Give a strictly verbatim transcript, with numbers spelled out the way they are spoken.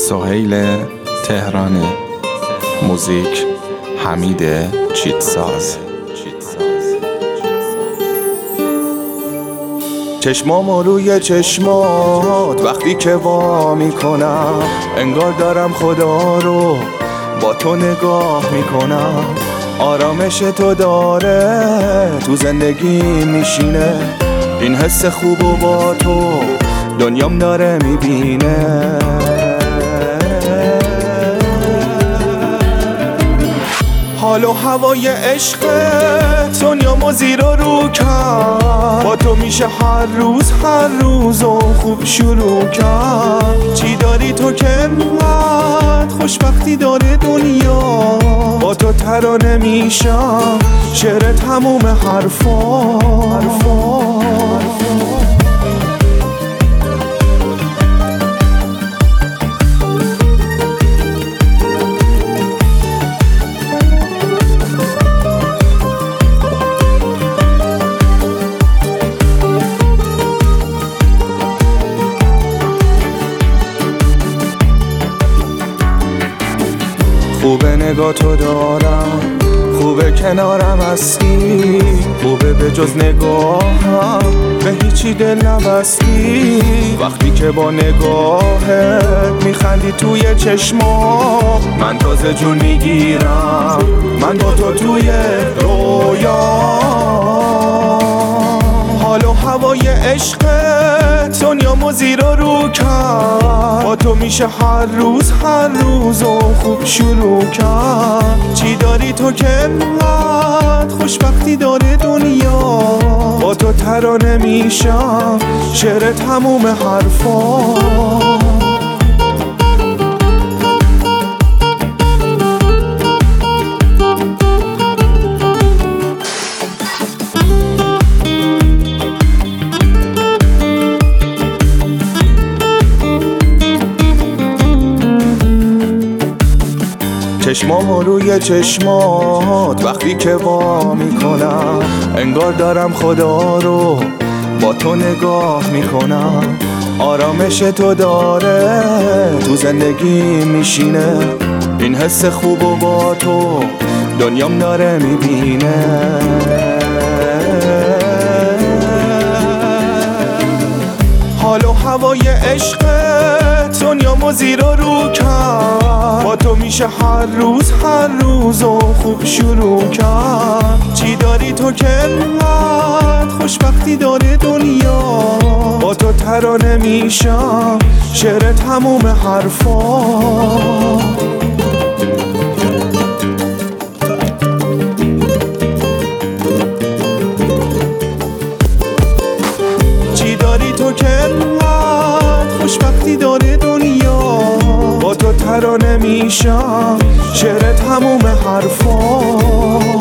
سهیل تهرانی. موزیک حمید چیتساز. چشمامو روی چشمات وقتی که وا میکنم، انگار دارم خدا رو با تو نگاه میکنم. آرامش تو داره تو زندگی میشینه، این حس خوب و با تو دنیام داره میبینه. حال و هوای عشق دنیامو زیر و رو کرد، با تو میشه هر روز هر روز و خوب شروع کرد. چی داری تو که انقدر خوشبختی داره دنیا، با تو ترانه میشم شعر تموم حرفا حرفا. خوبه نگاه تو دارم، خوبه کنارم هستی، خوبه به جز نگاهم به هیچی دل نبستی. وقتی که با نگاهت میخندی توی چشمام، من تازه جون میگیرم، من با تو توی رویا. حال و هوای عشق دنیامو زیر و رو کرد، با تو میشه هر روز هر روز و خوب شروع کرد. چی داری تو که انقدر خوشبختی داره دنیا، با تو ترانه میشم شعر تموم حرفا. چشمامو روی چشمات وقتی که وا میکنم، انگار دارم خدا رو با تو نگاه میکنم. آرامش تو داره تو زندگی میشینه، این حس خوب و با تو دنیام داره میبینه. حال و هوای عشق دنیامو زیر و رو کرد، با تو میشه هر روز هر روز و خوب شروع کرد. چی داری تو که انقدر خوشبختی داره دنیا، با تو ترانه میشم شعر تموم حرفا. چی داری تو که انقدر خوشبختی داره دنیا، با تو ترانه میشم شعر تموم حرفا.